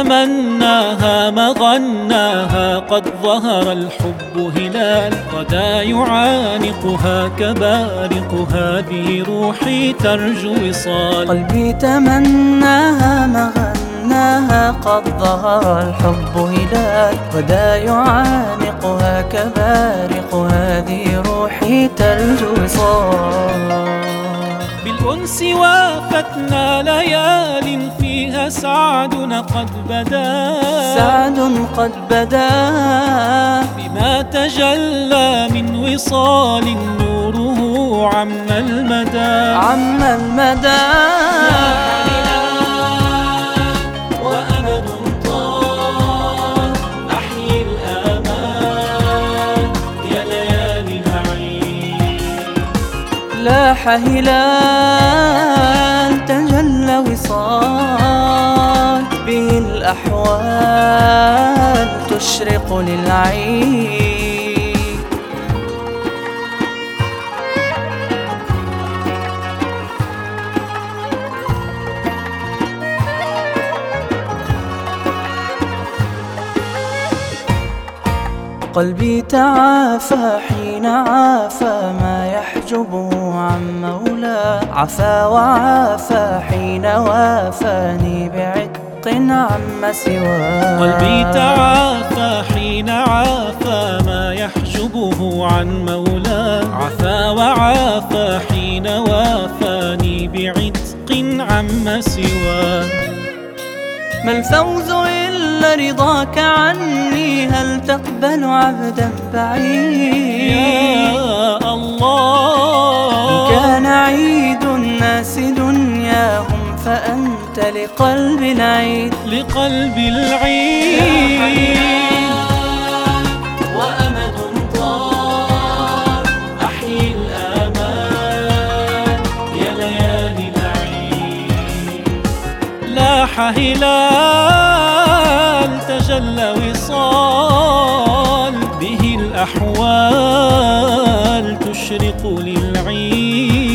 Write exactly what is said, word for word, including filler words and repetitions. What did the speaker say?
تمناها مغناها، قد ظهر الحب هلال غدا يعانقها كبارق، هذه روحي ترجو وصال. قلبي تمناها مغناها، قد ظهر الحب هلال غدا يعانقها كبارق، هذه روحي ترجو وصال. بالأنس وافتنا ليال فيها سعدنا قد بدا، سعد قد بدا بما تجلى من وصال نوره عم المدى، عم المدى. وأمد طال أحيي الآمال يا ليالي العيد. لاح هلال تجلى وصال، به الأحوال تشرق للعين. قلبي تعافى حين عافى ما يحجبه عن مولاه، عفا وعافى حين وافاني بعتق عم سواه. قلبي تعافى حين عافى ما يحجبه عن مولاه، عفا وعافى حين وافاني بعتق عم سواه. ما الفوز إلا رضاك عني، هل تقبل عبدا بعيد؟ يا الله، إن كان عيد الناس دنياهم فأنت لقلب العيد، لقلب العيد. وأمد طال أحيي الآمال يا ليالي العيد. لاح هلال تجلى وصال، به الأحوال تشرق للعيد.